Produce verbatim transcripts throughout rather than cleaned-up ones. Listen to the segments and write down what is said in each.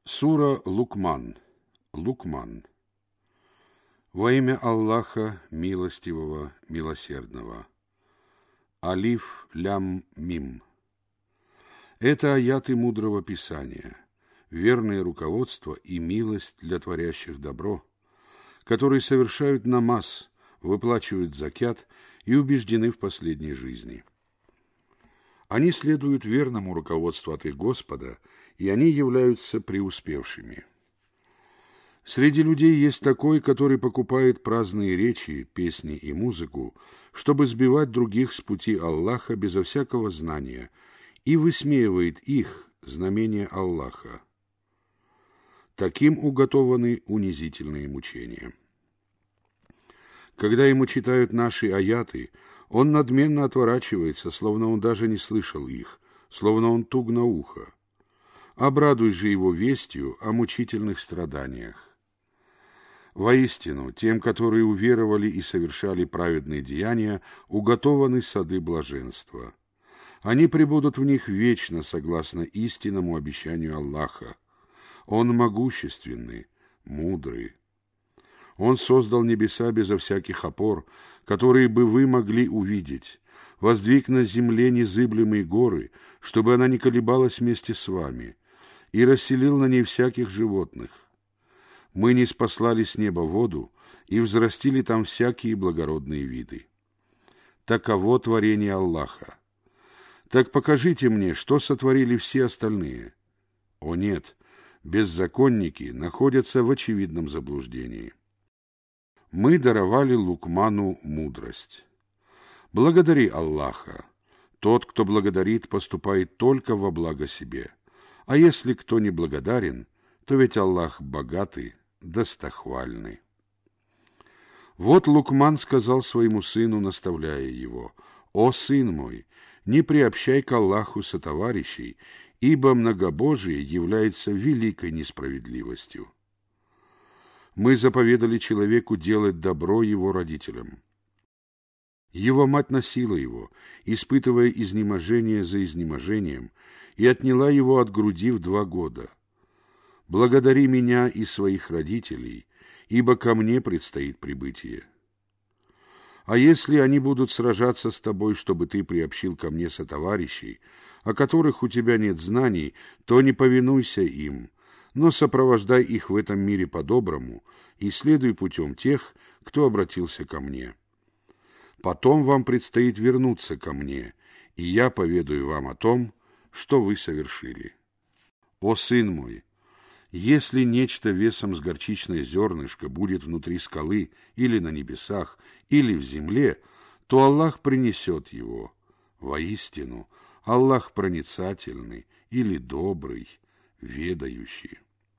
Сура Лукман. Лукман. Во имя Аллаха, милостивого, милосердного. Алиф, лям, мим. Это аяты мудрого Писания, верное руководство и милость для творящих добро, которые совершают намаз, выплачивают закят и убеждены в последней жизни. Они следуют верному руководству от их Господа, и они являются преуспевшими. Среди людей есть такой, который покупает праздные речи, песни и музыку, чтобы сбивать других с пути Аллаха безо всякого знания, и высмеивает их, знамения Аллаха. Таким уготованы унизительные мучения. Когда ему читают наши аяты, он надменно отворачивается, словно он даже не слышал их, словно он туг на ухо. Обрадуй же его вестью о мучительных страданиях. Воистину, тем, которые уверовали и совершали праведные деяния, уготованы сады блаженства. Они пребудут в них вечно, согласно истинному обещанию Аллаха. Он могущественный, мудрый. Он создал небеса безо всяких опор, которые бы вы могли увидеть, воздвиг на земле незыблемые горы, чтобы она не колебалась вместе с вами, и расселил на ней всяких животных. Мы ниспослали с неба воду и взрастили там всякие благородные виды. Таково творение Аллаха. Так покажите мне, что сотворили все остальные. О нет, беззаконники находятся в очевидном заблуждении. Мы даровали Лукману мудрость. Благодари Аллаха. Тот, кто благодарит, поступает только во благо себе. А если кто не благодарен, то ведь Аллах богатый, достохвальный. Вот Лукман сказал своему сыну, наставляя его: «О, сын мой, не приобщай к Аллаху сотоварищей, ибо многобожие является великой несправедливостью». Мы заповедали человеку делать добро его родителям. Его мать носила его, испытывая изнеможение за изнеможением, и отняла его от груди в два года. Благодари меня и своих родителей, ибо ко мне предстоит прибытие. А если они будут сражаться с тобой, чтобы ты приобщил ко мне сотоварищей, о которых у тебя нет знаний, то не повинуйся им, но сопровождай их в этом мире по-доброму и следуй путем тех, кто обратился ко мне. Потом вам предстоит вернуться ко мне, и я поведаю вам о том, что вы совершили. О, сын мой, если нечто весом с горчичное зернышко будет внутри скалы или на небесах, или в земле, то Аллах принесет его. Воистину, Аллах проницательный или добрый, ведающий.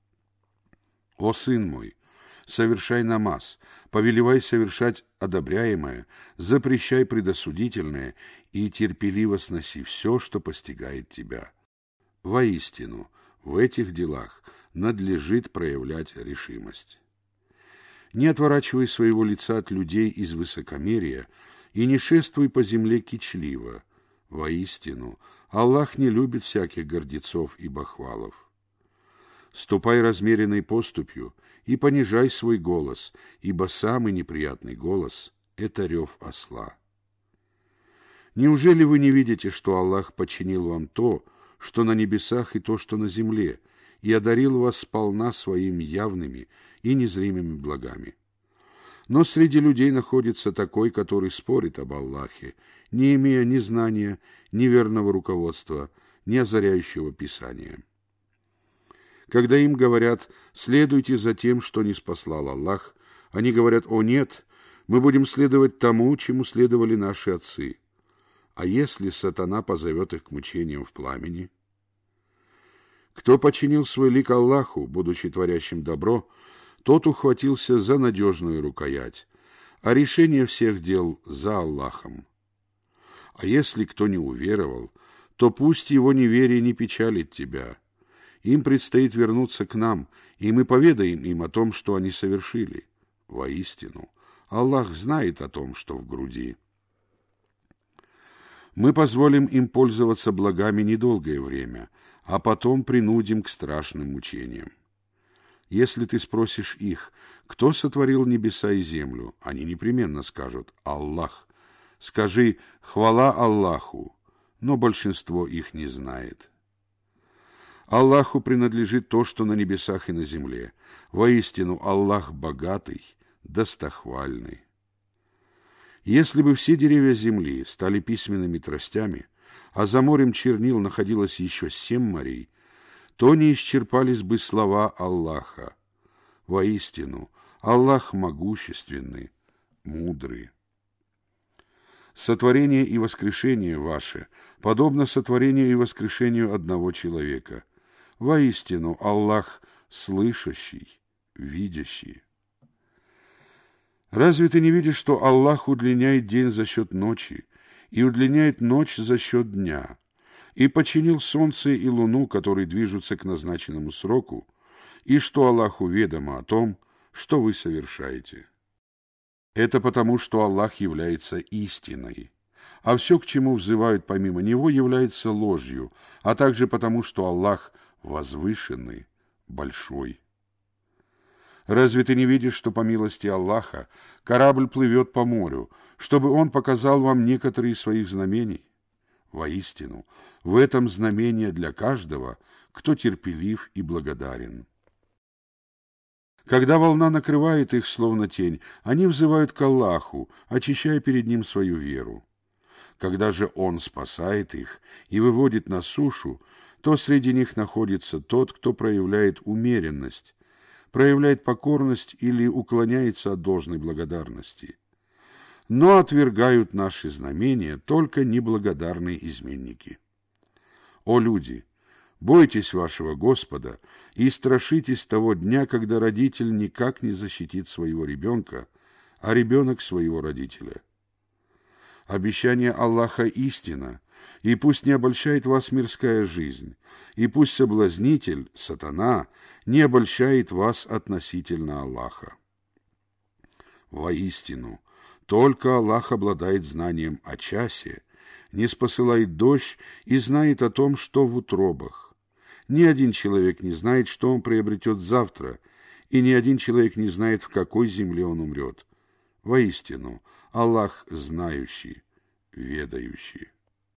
О, сын мой, совершай намаз, повелевай совершать одобряемое, запрещай предосудительное и терпеливо сноси все, что постигает тебя. Воистину, в этих делах надлежит проявлять решимость. Не отворачивай своего лица от людей из высокомерия и не шествуй по земле кичливо. Воистину, Аллах не любит всяких гордецов и бахвалов. Ступай размеренной поступью и понижай свой голос, ибо самый неприятный голос — это рев осла. Неужели вы не видите, что Аллах подчинил вам то, что на небесах, и то, что на земле, и одарил вас сполна своими явными и незримыми благами? Но среди людей находится такой, который спорит об Аллахе, не имея ни знания, ни верного руководства, ни озаряющего Писания. Когда им говорят: «Следуйте за тем, что ниспослал Аллах», они говорят: «О нет, мы будем следовать тому, чему следовали наши отцы». А если сатана позовет их к мучениям в пламени? Кто подчинил свой лик Аллаху, будучи творящим добро, тот ухватился за надежную рукоять, а решение всех дел за Аллахом. А если кто не уверовал, то пусть его неверие не печалит тебя. Им предстоит вернуться к нам, и мы поведаем им о том, что они совершили. Воистину, Аллах знает о том, что в груди. Мы позволим им пользоваться благами недолгое время, а потом принудим к страшным мучениям. Если ты спросишь их, кто сотворил небеса и землю, они непременно скажут «Аллах». Скажи «Хвала Аллаху», но большинство их не знает. Аллаху принадлежит то, что на небесах и на земле. Воистину, Аллах богатый, достохвальный. Если бы все деревья земли стали письменными тростями, а за морем чернил находилось еще семь морей, то не исчерпались бы слова Аллаха. Воистину, Аллах могущественный, мудрый. Сотворение и воскрешение ваше подобно сотворению и воскрешению одного человека. Воистину, Аллах слышащий, видящий. Разве ты не видишь, что Аллах удлиняет день за счет ночи и удлиняет ночь за счет дня, и починил солнце и луну, которые движутся к назначенному сроку, и что Аллаху ведомо о том, что вы совершаете? Это потому, что Аллах является истиной, а все, к чему взывают помимо Него, является ложью, а также потому, что Аллах возвышенный, большой. Разве ты не видишь, что по милости Аллаха корабль плывет по морю, чтобы Он показал вам некоторые из своих знамений? Воистину, в этом знамение для каждого, кто терпелив и благодарен. Когда волна накрывает их, словно тень, они взывают к Аллаху, очищая перед Ним свою веру. Когда же Он спасает их и выводит на сушу, то среди них находится тот, кто проявляет умеренность, проявляет покорность или уклоняется от должной благодарности. Но отвергают наши знамения только неблагодарные изменники. О люди! Бойтесь вашего Господа и страшитесь того дня, когда родитель никак не защитит своего ребенка, а ребенок своего родителя. Обещание Аллаха истина, и пусть не обольщает вас мирская жизнь, и пусть соблазнитель, сатана, не обольщает вас относительно Аллаха. Воистину, только Аллах обладает знанием о часе, не спосылает дождь и знает о том, что в утробах. Ни один человек не знает, что он приобретет завтра, и ни один человек не знает, в какой земле он умрет. Воистину, Аллах знающий, ведающий.